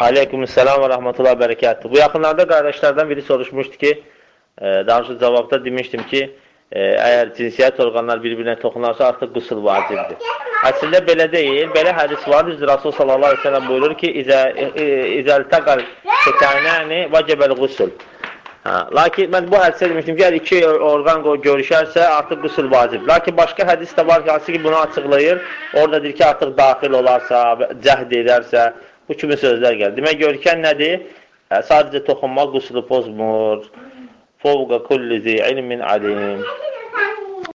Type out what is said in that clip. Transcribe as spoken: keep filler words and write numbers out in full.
Aleykümselam və rahmetullah bərəkətuhu. Bu yaxınlarda qardaşlardan biri soruşmuşdu ki, e, danışıq cavabda demişdim ki, e, əgər cinsiyyət orqanlar bir-birinə toxunarsa artıq qüsul vacibdir. Əslində belə deyil, belə hədis vardır. Rasul sallallahu aleyhi ve sellem buyurur ki, İzəltəqəl fitənəni vəcəbəl qüsul. Lakin mən bu hədisə demişdim ki, əgər iki orqan görüşərsə artıq qüsul vacib. Lakin başqa hədis də var ki, hansı ki bunu açıqlayır. Orada deyir ki, artıq daxil olarsa, cəhd edərsə, bu kimi sözlər gəlir. Demək, görkən nədir? Sadəcə toxunmaq qüsulu pozmur. Fovqa kulli zi ilmin alim.